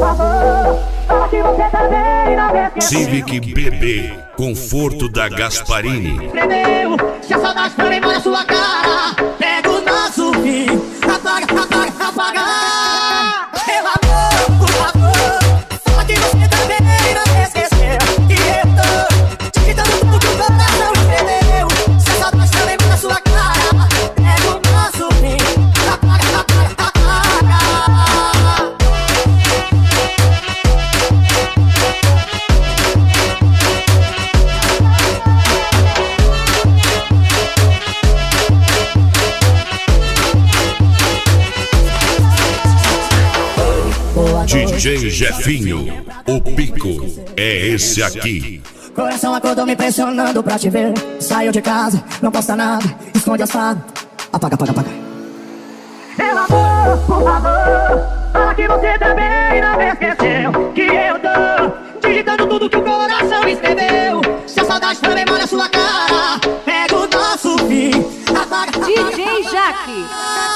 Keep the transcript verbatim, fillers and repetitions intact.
Civic B B, conforto da Gasparini. Entendeu? Se a saudade também molha sua cara, pega o nosso fim, apaga, apaga, apaga. Meu amor, por favor, fala que você também não esqueceu que eu tô digitando tudo que o coração entendeu. Se a saudade também molha sua cara, pega o nosso fim, apaga, apaga, apaga. D J Jefinho, o pico é esse aqui. Coração acordou me pressionando pra te ver. Saiu de casa, não posta nada, esconde as fadas. Apaga, apaga, apaga. Meu amor, por favor, fala que você também não esqueceu que eu tô digitando tudo que o coração escreveu. Se a saudade também molha sua cara, pega o nosso fim, apaga, apaga, D J Jaque.